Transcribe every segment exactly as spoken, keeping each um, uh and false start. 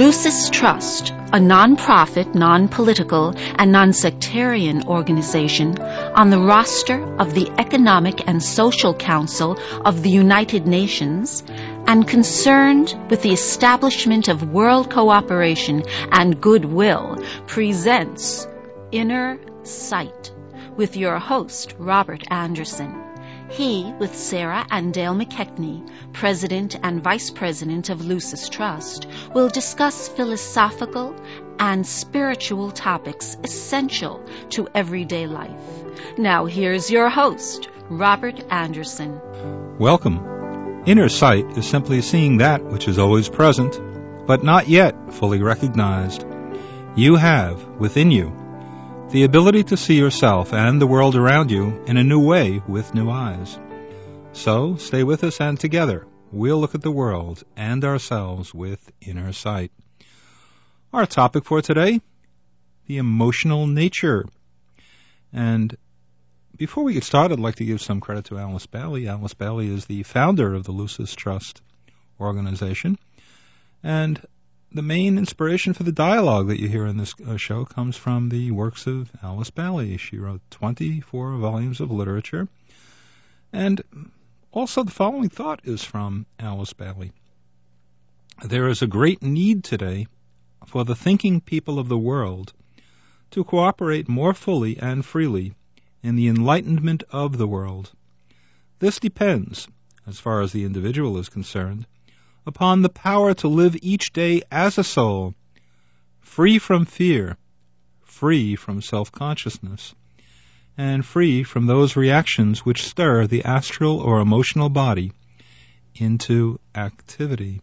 Lucis Trust, a non-profit, non-political, and non-sectarian organization on the roster of the Economic and Social Council of the United Nations and concerned with the establishment of world cooperation and goodwill, presents Inner Sight with your host, Robert Anderson. He, with Sarah and Dale McKechnie, President and Vice President of Lucis Trust, will discuss philosophical and spiritual topics essential to everyday life. Now here's your host, Robert Anderson. Welcome. Inner sight is simply seeing that which is always present, but not yet fully recognized. You have, within you, the ability to see yourself and the world around you in a new way with new eyes. So, stay with us and together, we'll look at the world and ourselves with inner sight. Our topic for today, the emotional nature. And before we get started, I'd like to give some credit to Alice Bailey. Alice Bailey is the founder of the Lucis Trust organization. And the main inspiration for the dialogue that you hear in this uh, show comes from the works of Alice Bailey. She wrote twenty-four volumes of literature. And also the following thought is from Alice Bailey. There is a great need today for the thinking people of the world to cooperate more fully and freely in the enlightenment of the world. This depends, as far as the individual is concerned, upon the power to live each day as a soul, free from fear, free from self-consciousness, and free from those reactions which stir the astral or emotional body into activity.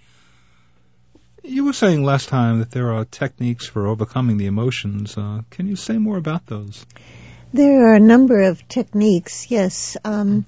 You were saying last time that there are techniques for overcoming the emotions. Uh, can you say more about those? There are a number of techniques, yes. Um,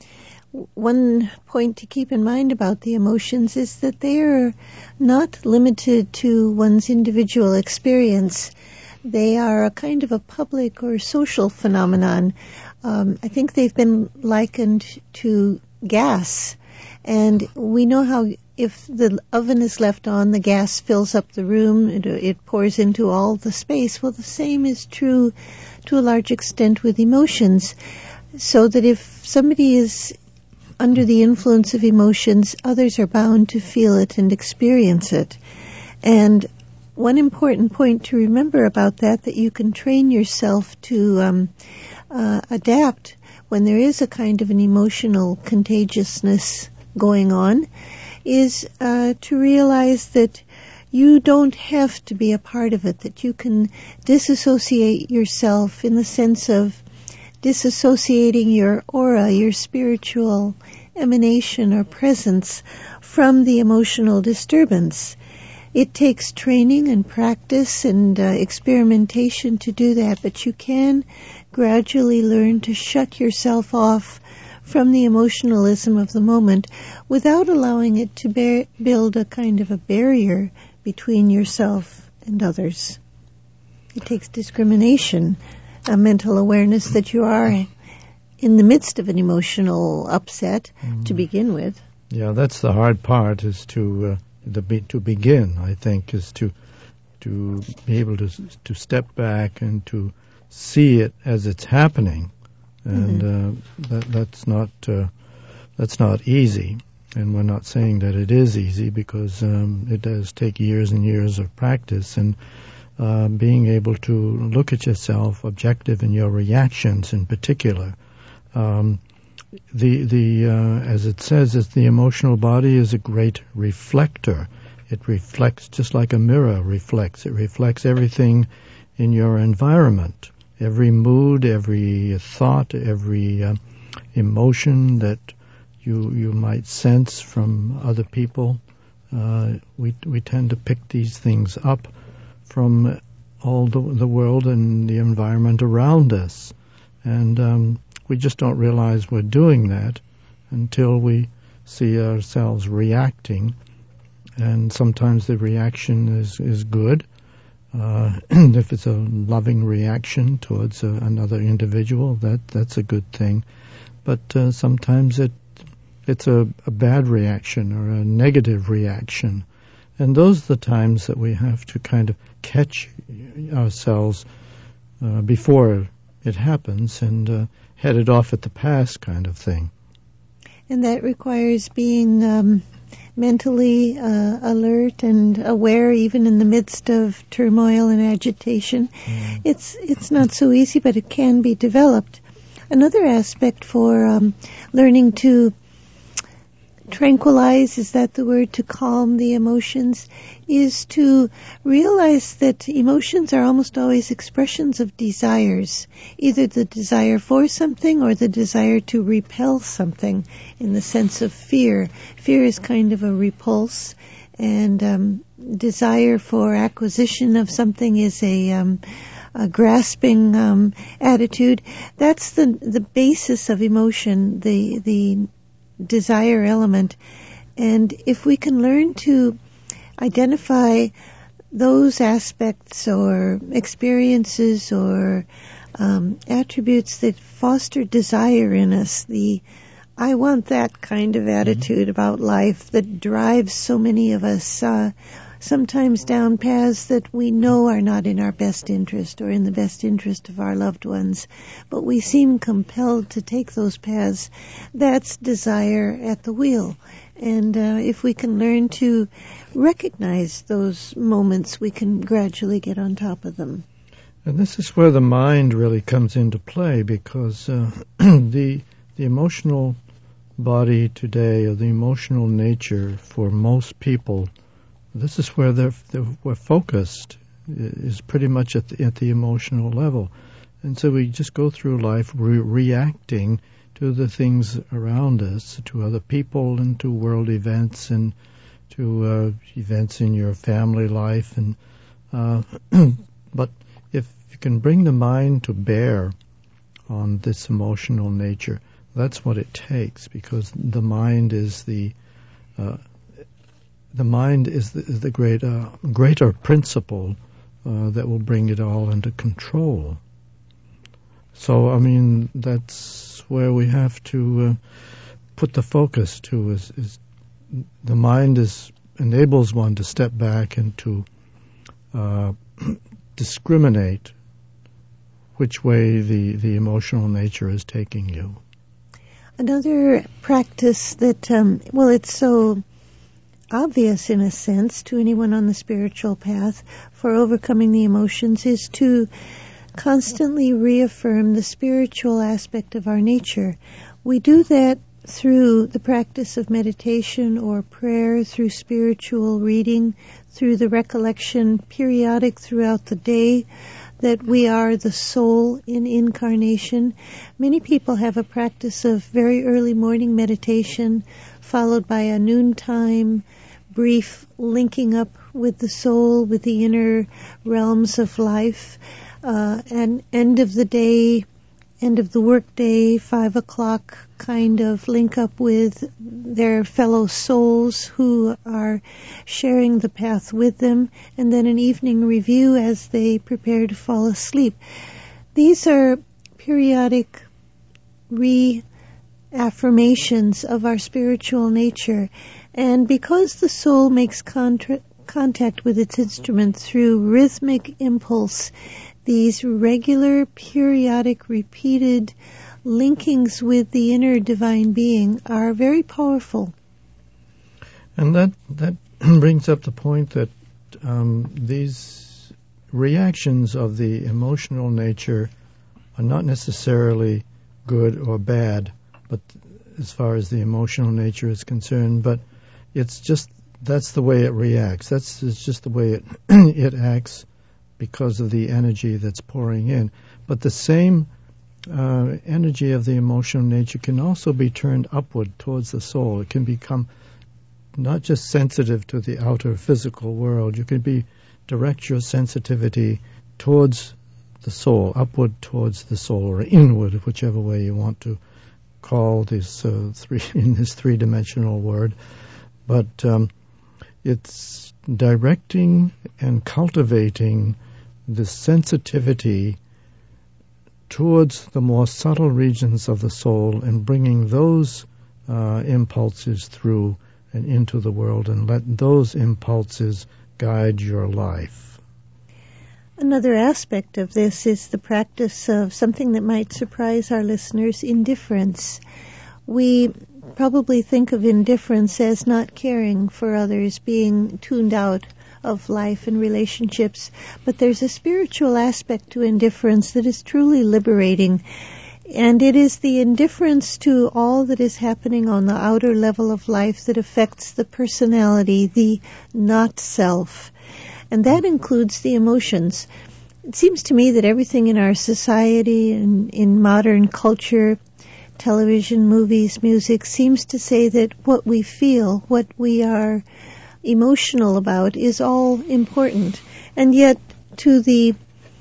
One point to keep in mind about the emotions is that they are not limited to one's individual experience. They are a kind of a public or social phenomenon. Um, I think they've been likened to gas. And we know how if the oven is left on, the gas fills up the room, it, it pours into all the space. Well, the same is true to a large extent with emotions. So that if somebody is under the influence of emotions, others are bound to feel it and experience it. And one important point to remember about that, that you can train yourself to um, uh, adapt when there is a kind of an emotional contagiousness going on, is uh, to realize that you don't have to be a part of it, that you can disassociate yourself in the sense of disassociating your aura, your spiritual emanation or presence from the emotional disturbance. It takes training and practice and uh, experimentation to do that, but you can gradually learn to shut yourself off from the emotionalism of the moment without allowing it to bear, build a kind of a barrier between yourself and others. It takes discrimination, a mental awareness that you are in the midst of an emotional upset mm. to begin with. Yeah, that's the hard part, is to uh, the be, to begin, I think, is to to be able to to step back and to see it as it's happening, and mm-hmm. uh, that that's not uh, that's not easy. And we're not saying that it is easy, because um, it does take years and years of practice, and Uh, being able to look at yourself, objective in your reactions in particular. Um, the the uh, as it says, is the emotional body is a great reflector. It reflects just like a mirror reflects. It reflects everything in your environment, every mood, every thought, every uh, emotion that you you might sense from other people. Uh, we we tend to pick these things up from all the, the world and the environment around us. And um, we just don't realize we're doing that until we see ourselves reacting. And sometimes the reaction is, is good. Uh, and if it's a loving reaction towards a, another individual, that that's a good thing. But uh, sometimes it it's a, a bad reaction or a negative reaction. And those are the times that we have to kind of catch ourselves uh, before it happens and uh, head it off at the pass kind of thing. And that requires being um, mentally uh, alert and aware, even in the midst of turmoil and agitation. Mm. It's it's not so easy, but it can be developed. Another aspect for um, learning to tranquilize, is that the word, to calm the emotions, is to realize that emotions are almost always expressions of desires, either the desire for something or the desire to repel something, in the sense of fear. Fear is kind of a repulse, and um, desire for acquisition of something is a, um, a grasping um, attitude. That's the the basis of emotion, the the desire element. And if we can learn to identify those aspects or experiences or um, attributes that foster desire in us, the I want that kind of attitude mm-hmm. about life that drives so many of us uh, sometimes down paths that we know are not in our best interest or in the best interest of our loved ones, but we seem compelled to take those paths. That's desire at the wheel. And uh, if we can learn to recognize those moments, we can gradually get on top of them. And this is where the mind really comes into play, because uh, the the emotional body today, or the emotional nature for most people, this is where they're, they're we're focused, is pretty much at the, at the emotional level. And so we just go through life re- reacting to the things around us, to other people and to world events and to uh, events in your family life. And uh, but if you can bring the mind to bear on this emotional nature, that's what it takes, because the mind is the uh, the mind is the, is the great, uh, greater principle uh, that will bring it all under control. So, I mean, that's where we have to uh, put the focus to. Is, is the mind is enables one to step back and to uh, discriminate which way the, the emotional nature is taking you. Another practice that, um, well, it's so obvious in a sense to anyone on the spiritual path for overcoming the emotions, is to constantly reaffirm the spiritual aspect of our nature. We do that through the practice of meditation or prayer, through spiritual reading, through the recollection periodic throughout the day that we are the soul in incarnation. Many people have a practice of very early morning meditation, followed by a noontime brief linking up with the soul, with the inner realms of life, uh, and end of the day, end of the work day, five o'clock kind of link up with their fellow souls who are sharing the path with them, and then an evening review as they prepare to fall asleep. These are periodic reaffirmations of our spiritual nature. And because the soul makes contra- contact with its instrument through rhythmic impulse, these regular, periodic, repeated linkings with the inner divine being are very powerful. And that that brings up the point that um, these reactions of the emotional nature are not necessarily good or bad, but as far as the emotional nature is concerned, but it's just, that's the way it reacts. That's it's just the way it it acts because of the energy that's pouring in. But the same uh, energy of the emotional nature can also be turned upward towards the soul. It can become not just sensitive to the outer physical world. You can be direct your sensitivity towards the soul, upward towards the soul, or inward, whichever way you want to call this uh, three in this three-dimensional word. But um, it's directing and cultivating the sensitivity towards the more subtle regions of the soul and bringing those uh, impulses through and into the world, and let those impulses guide your life. Another aspect of this is the practice of something that might surprise our listeners, indifference. We probably think of indifference as not caring for others, being tuned out of life and relationships, but there's a spiritual aspect to indifference that is truly liberating, and it is the indifference to all that is happening on the outer level of life that affects the personality, the not-self, and that includes the emotions. It seems to me that everything in our society and in modern culture, television, movies, music, seems to say that what we feel, what we are emotional about, is all important. And yet, to the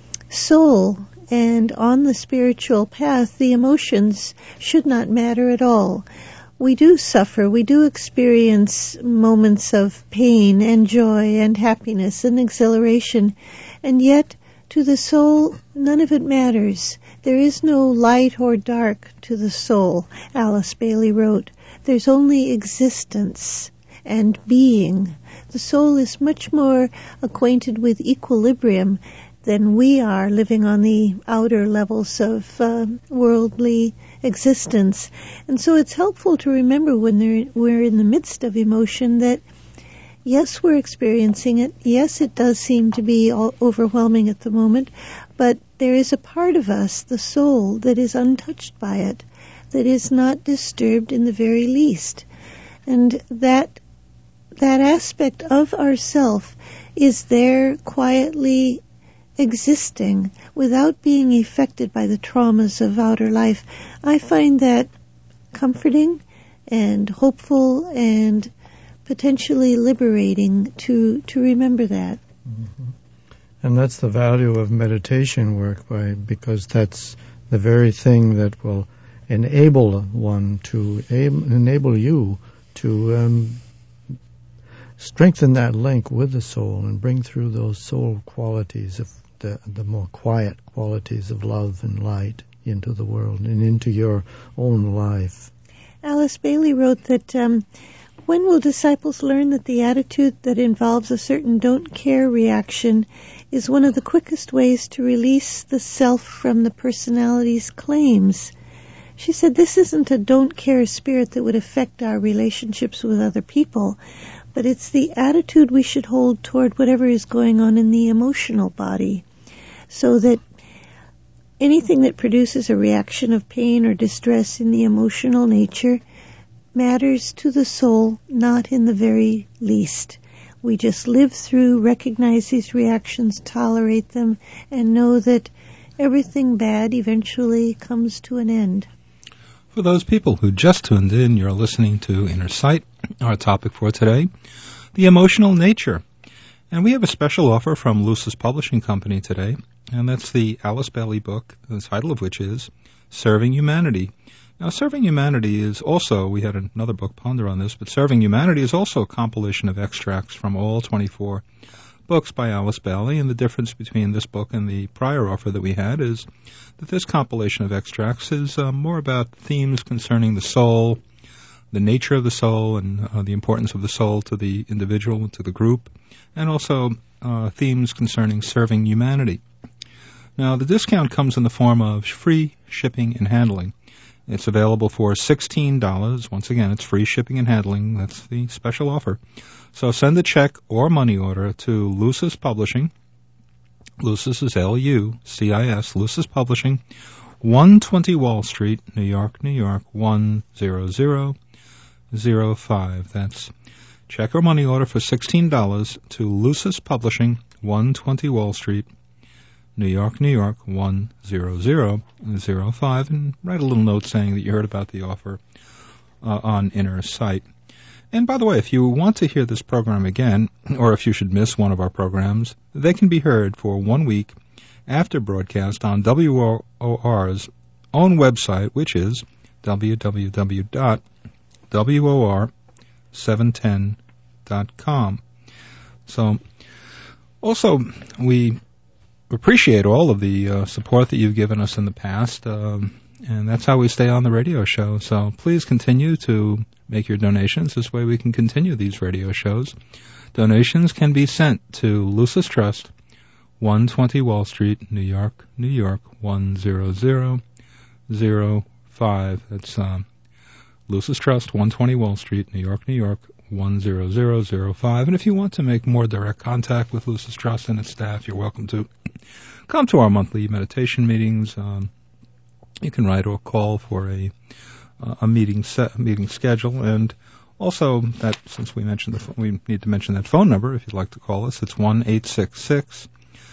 soul and on the spiritual path, the emotions should not matter at all. We do suffer, we do experience moments of pain and joy and happiness and exhilaration, and yet to the soul, none of it matters. There is no light or dark to the soul, Alice Bailey wrote. There's only existence and being. The soul is much more acquainted with equilibrium than we are, living on the outer levels of uh, worldly existence. And so it's helpful to remember when we're in the midst of emotion that, yes, we're experiencing it. Yes, it does seem to be all overwhelming at the moment, but there is a part of us, the soul, that is untouched by it, that is not disturbed in the very least. And that that aspect of ourself is there quietly existing without being affected by the traumas of outer life. I find that comforting and hopeful and potentially liberating to, to remember that. Mm-hmm. And that's the value of meditation work, by, because that's the very thing that will enable one to, enable you to um, strengthen that link with the soul and bring through those soul qualities, of the, the more quiet qualities of love and light into the world and into your own life. Alice Bailey wrote that um, when will disciples learn that the attitude that involves a certain don't care reaction is one of the quickest ways to release the self from the personality's claims? She said this isn't a don't care spirit that would affect our relationships with other people, but it's the attitude we should hold toward whatever is going on in the emotional body, so that anything that produces a reaction of pain or distress in the emotional nature matters to the soul not in the very least. We just live through, recognize these reactions, tolerate them, and know that everything bad eventually comes to an end. For those people who just tuned in, you're listening to Inner Sight, our topic for today, the emotional nature. And we have a special offer from Lucis Publishing Company today, and that's the Alice Bailey book, the title of which is Serving Humanity. Now, Serving Humanity is also, we had another book, Ponder, on this, but Serving Humanity is also a compilation of extracts from all twenty-four books by Alice Bailey, and the difference between this book and the prior offer that we had is that this compilation of extracts is uh, more about themes concerning the soul, the nature of the soul, and uh, the importance of the soul to the individual and to the group, and also uh, themes concerning serving humanity. Now, the discount comes in the form of free shipping and handling. It's available for sixteen dollars. Once again, it's free shipping and handling. That's the special offer. So send a check or money order to Lucis Publishing. Lucis is L U C I S, Lucis Publishing, one twenty Wall Street, New York, New York, one zero zero zero five. That's check or money order for sixteen dollars to Lucis Publishing, one twenty Wall Street, New York, New York, one zero zero zero five, and write a little note saying that you heard about the offer uh, on Inner Sight. And by the way, if you want to hear this program again, or if you should miss one of our programs, they can be heard for one week after broadcast on W O R's own website, which is w w w dot w o r seven ten dot com. So, also, we appreciate all of the uh, support that you've given us in the past. Um, and that's how we stay on the radio show. So please continue to make your donations. This way we can continue these radio shows. Donations can be sent to Lucis Trust, one twenty Wall Street, New York, New York, one zero zero zero five. That's um, Lucis Trust, one twenty Wall Street, New York, New York, one zero zero zero five. And if you want to make more direct contact with Lucis Trust and its staff, you're welcome to come to our monthly meditation meetings. Um, you can write or call for a uh, a meeting set, meeting schedule, and also that since we mentioned the phone, we need to mention that phone number if you'd like to call us. It's one eight six six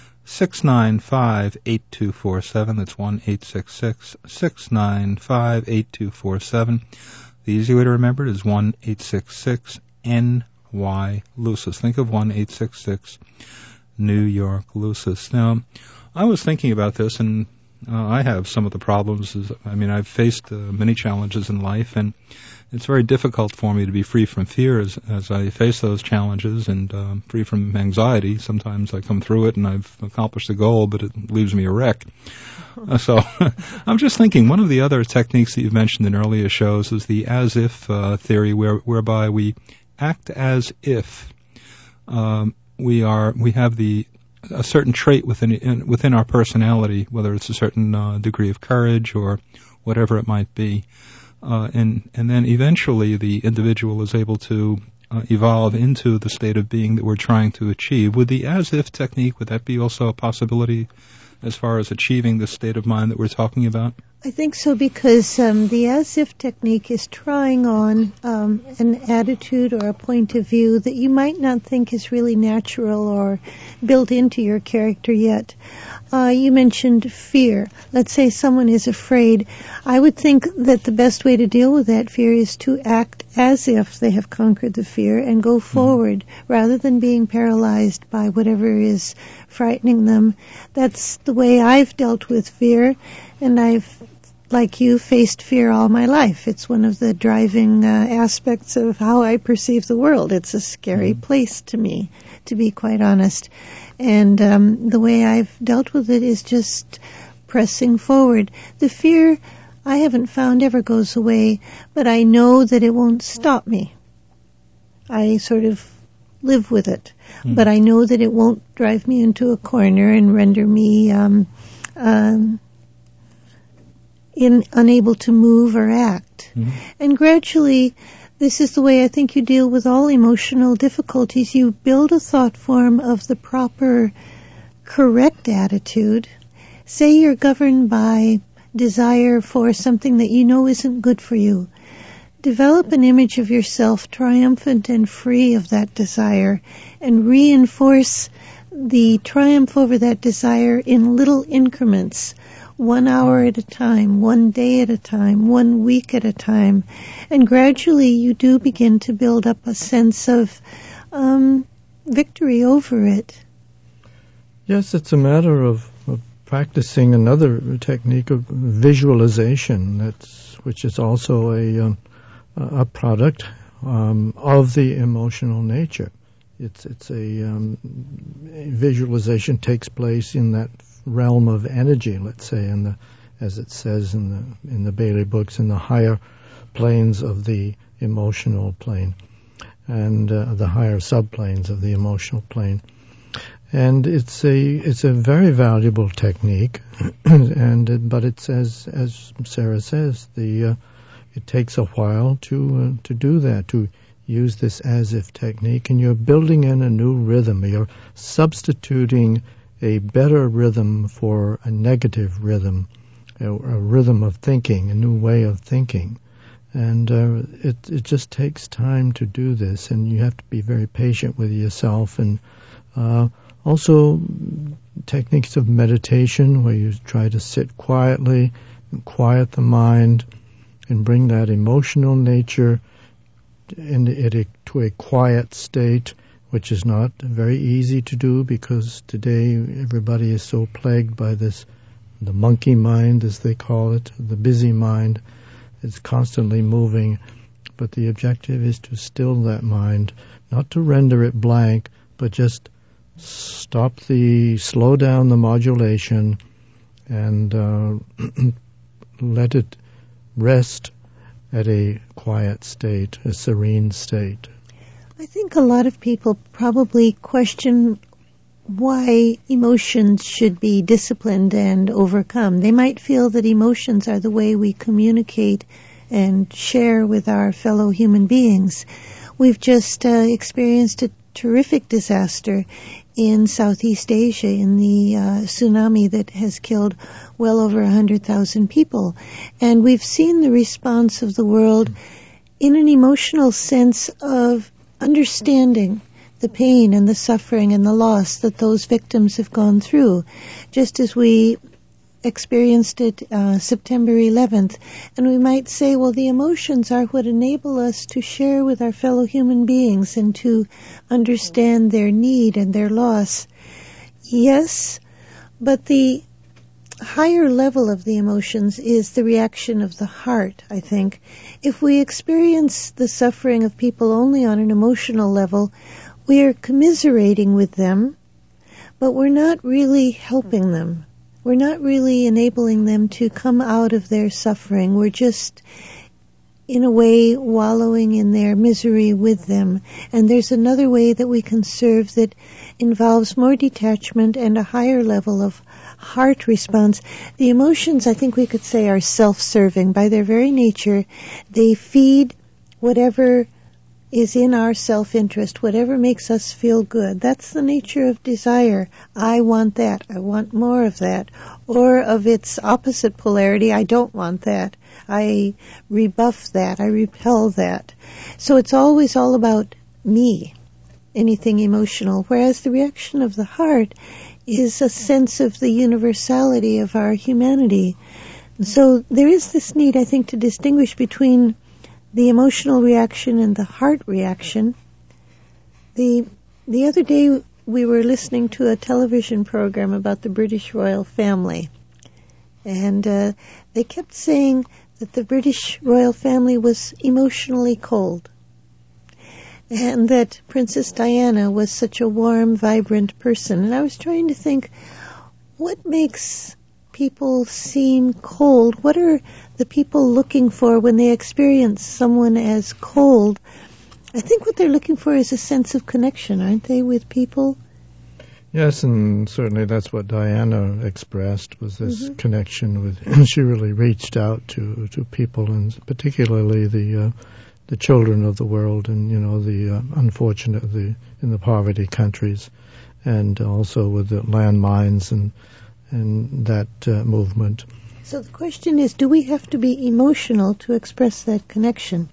six nine five eight two four seven. That's one eight six six six nine five eight two four seven. The easy way to remember it is one eight six six N Y Lucis. Think of one eight six six New York Lucis. Now, I was thinking about this, and uh, I have some of the problems. Is, I mean, I've faced uh, many challenges in life, and it's very difficult for me to be free from fear as, as I face those challenges, and uh, free from anxiety. Sometimes I come through it and I've accomplished the goal, but it leaves me a wreck. Uh, so I'm just thinking, one of the other techniques that you've mentioned in earlier shows is the as-if uh, theory, where, whereby we act as if um, we are we have the a certain trait within in, within our personality, whether it's a certain uh, degree of courage or whatever it might be. Uh, and, and then eventually the individual is able to uh, evolve into the state of being that we're trying to achieve. Would the as-if technique, would that be also a possibility as far as achieving the state of mind that we're talking about? I think so, because um, the as-if technique is trying on um, an attitude or a point of view that you might not think is really natural or built into your character yet. Uh, you mentioned fear. Let's say someone is afraid. I would think that the best way to deal with that fear is to act as if they have conquered the fear and go forward, mm-hmm. rather than being paralyzed by whatever is frightening them. That's the way I've dealt with fear, and I've, like you, faced fear all my life. It's one of the driving uh, aspects of how I perceive the world. It's a scary mm-hmm. place to me, to be quite honest. And um, the way I've dealt with it is just pressing forward. The fear, I haven't found ever goes away, but I know that it won't stop me. I sort of live with it. Mm. But I know that it won't drive me into a corner and render me um, um, in, unable to move or act. Mm. And gradually, this is the way I think you deal with all emotional difficulties. You build a thought form of the proper, correct attitude. Say you're governed by desire for something that you know isn't good for you. Develop an image of yourself triumphant and free of that desire, and reinforce the triumph over that desire in little increments. One hour at a time, one day at a time, one week at a time. And gradually you do begin to build up a sense of um, victory over it. Yes, it's a matter of, of practicing another technique of visualization, that's, which is also a, um, a product um, of the emotional nature. It's, it's a um, visualization takes place in that realm of energy, let's say, in the, as it says in the in the Bailey books, in the higher planes of the emotional plane, and uh, the higher subplanes of the emotional plane. And it's a it's a very valuable technique, and it, but it's as as Sarah says, the uh, it takes a while to uh, to do that, to use this as if technique, and you're building in a new rhythm. You're substituting a better rhythm for a negative rhythm, a, a rhythm of thinking, a new way of thinking. And uh, it, it just takes time to do this, and you have to be very patient with yourself. And uh, also techniques of meditation, where you try to sit quietly and quiet the mind and bring that emotional nature in, in a, to a quiet state, which is not very easy to do, because today everybody is so plagued by this, the monkey mind, as they call it, the busy mind. It's constantly moving, but the objective is to still that mind, not to render it blank, but just stop the, slow down the modulation, and uh, let it rest at a quiet state, a serene state. I think a lot of people probably question why emotions should be disciplined and overcome. They might feel that emotions are the way we communicate and share with our fellow human beings. We've just uh, experienced a terrific disaster in Southeast Asia in the uh, tsunami that has killed well over one hundred thousand people. And we've seen the response of the world in an emotional sense of understanding the pain and the suffering and the loss that those victims have gone through, just as we experienced it uh, September eleventh. And we might say, well, the emotions are what enable us to share with our fellow human beings and to understand their need and their loss. Yes, but the higher level of the emotions is the reaction of the heart, I think. If we experience the suffering of people only on an emotional level, we are commiserating with them, but we're not really helping them. We're not really enabling them to come out of their suffering. We're just, in a way, wallowing in their misery with them. And there's another way that we can serve that involves more detachment and a higher level of heart response. The emotions, I think we could say, are self-serving. By their very nature, they feed whatever is in our self-interest, whatever makes us feel good. That's the nature of desire. I want that. I want more of that. Or of its opposite polarity, I don't want that. I rebuff that. I repel that. So it's always all about me, anything emotional, whereas the reaction of the heart is a sense of the universality of our humanity. So there is this need, I think, to distinguish between the emotional reaction and the heart reaction. The the other day we were listening to a television program about the British royal family, and uh, they kept saying that the British royal family was emotionally cold, and that Princess Diana was such a warm, vibrant person. And I was trying to think, what makes people seem cold? What are the people looking for when they experience someone as cold? I think what they're looking for is a sense of connection, aren't they, with people? Yes, and certainly that's what Diana expressed, was this mm-hmm. connection with. She really reached out to, to people, and particularly the uh, the children of the world, and you know the uh, unfortunate the in the poverty countries, and also with the landmines and and that uh, movement. So the question is, do we have to be emotional to express that connection?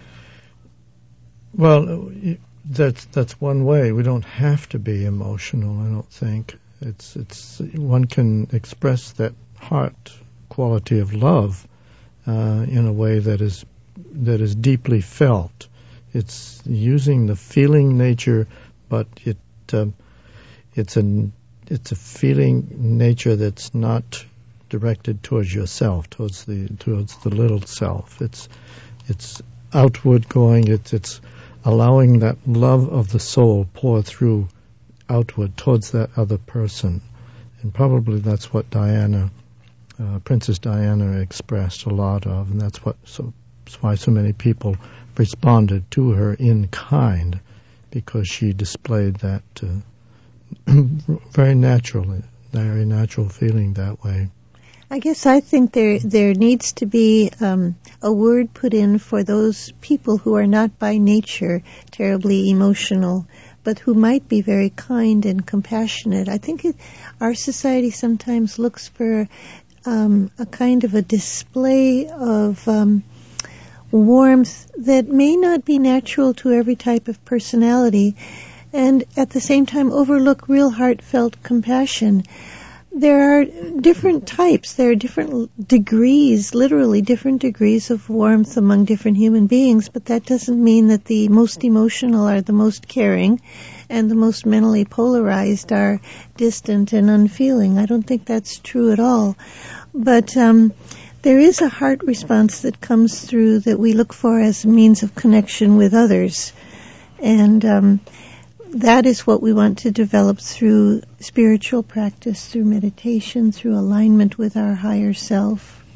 Well, that's that's one way. We don't have to be emotional, I don't think. It's it's one can express that heart quality of love uh, in a way that is that is deeply felt. It's using the feeling nature, but it um, it's an it's a feeling nature that's not directed towards yourself, towards the towards the little self. It's it's outward going. It's it's allowing that love of the soul pour through outward towards that other person, and probably that's what Diana, uh, Princess Diana, expressed a lot of, and that's what so that's why so many people responded to her in kind, because she displayed that uh, very naturally, very natural feeling that way. I guess I think there there needs to be um, a word put in for those people who are not by nature terribly emotional, but who might be very kind and compassionate. I think it, our society sometimes looks for um, a kind of a display of um, warmth that may not be natural to every type of personality, and at the same time overlook real heartfelt compassion. There are different types, there are different degrees, literally different degrees of warmth among different human beings, but that doesn't mean that the most emotional are the most caring and the most mentally polarized are distant and unfeeling. I don't think that's true at all. But um, there is a heart response that comes through that we look for as a means of connection with others. And um that is what we want to develop through spiritual practice, through meditation, through alignment with our higher self.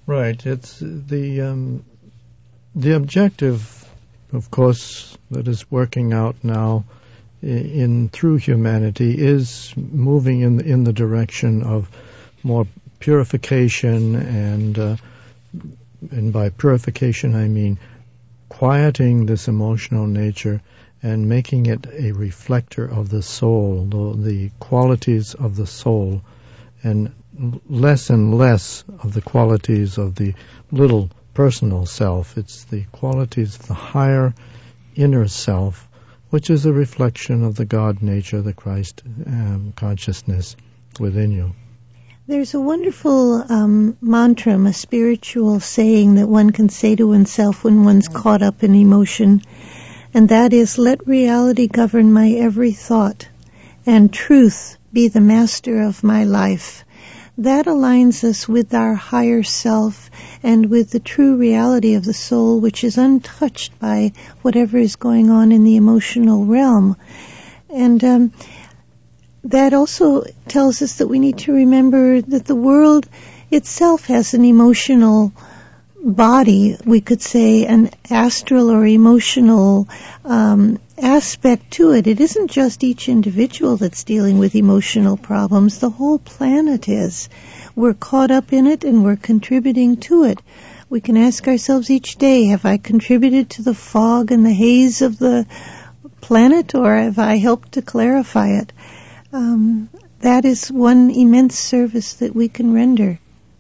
Right. It's the um, the objective, of course, that is working out now in, in through humanity is moving in in the direction of more purification, and uh, and by purification I mean quieting this emotional nature and making it a reflector of the soul, the, the qualities of the soul, and less and less of the qualities of the little personal self. It's the qualities of the higher inner self, which is a reflection of the God nature, the Christ um, consciousness within you. There's a wonderful um, mantra, a spiritual saying that one can say to oneself when one's caught up in emotion, and that is, let reality govern my every thought, and truth be the master of my life. That aligns us with our higher self and with the true reality of the soul, which is untouched by whatever is going on in the emotional realm. And um, that also tells us that we need to remember that the world itself has an emotional body, we could say, an astral or emotional um, aspect to it. It isn't just each individual that's dealing with emotional problems. The whole planet is. We're caught up in it and we're contributing to it. We can ask ourselves each day, have I contributed to the fog and the haze of the planet, or have I helped to clarify it? Um, that is one immense service that we can render.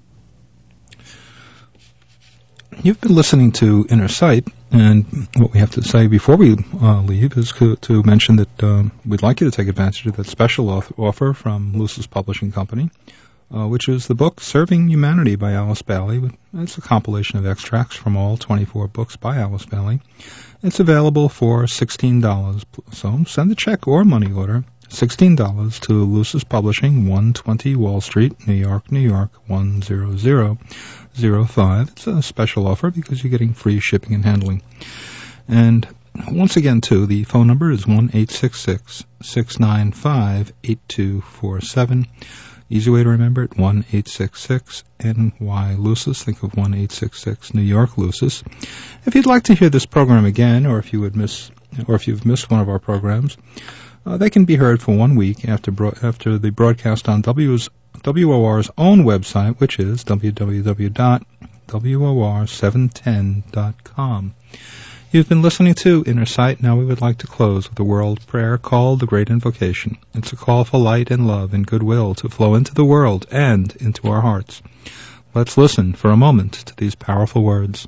You've been listening to Inner Sight, and what we have to say before we uh, leave is to, to mention that um, we'd like you to take advantage of that special off- offer from Lucis Publishing Company, uh, which is the book Serving Humanity by Alice Bailey. It's a compilation of extracts from all twenty-four books by Alice Bailey. It's available for sixteen dollars, so send a check or money order, sixteen dollars to Lucis Publishing, one twenty Wall Street, New York, New York, one zero zero zero five. It's a special offer because you're getting free shipping and handling. And once again, too, the phone number is one eight six six, six nine five, eight two four seven. Easy way to remember it, one eight six six N Y Lucis. Think of one eight six six New York Lucis. If you'd like to hear this program again, or if you would miss, or if you've missed one of our programs, uh, they can be heard for one week after bro- after the broadcast on W's W O R's own website, which is w w w dot w o r seven ten dot com. You've been listening to Inner Sight. Now we would like to close with a world prayer called the Great Invocation. It's a call for light and love and goodwill to flow into the world and into our hearts. Let's listen for a moment to these powerful words.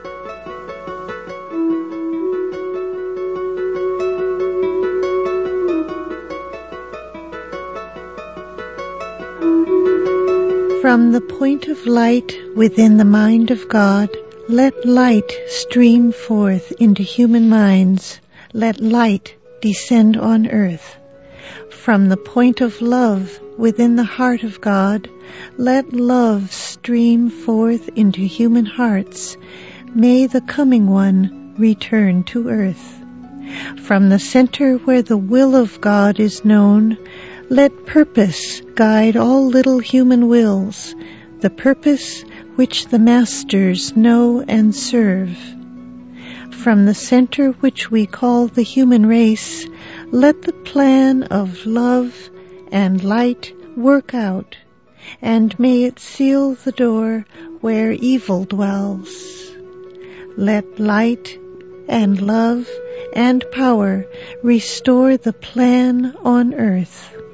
From the point of light within the mind of God, let light stream forth into human minds. Let light descend on earth. From the point of love within the heart of God, let love stream forth into human hearts. May the coming one return to earth. From the center where the will of God is known, let purpose guide all little human wills, the purpose which the masters know and serve. From the center which we call the human race, let the plan of love and light work out, and may it seal the door where evil dwells. Let light and love and power restore the plan on earth.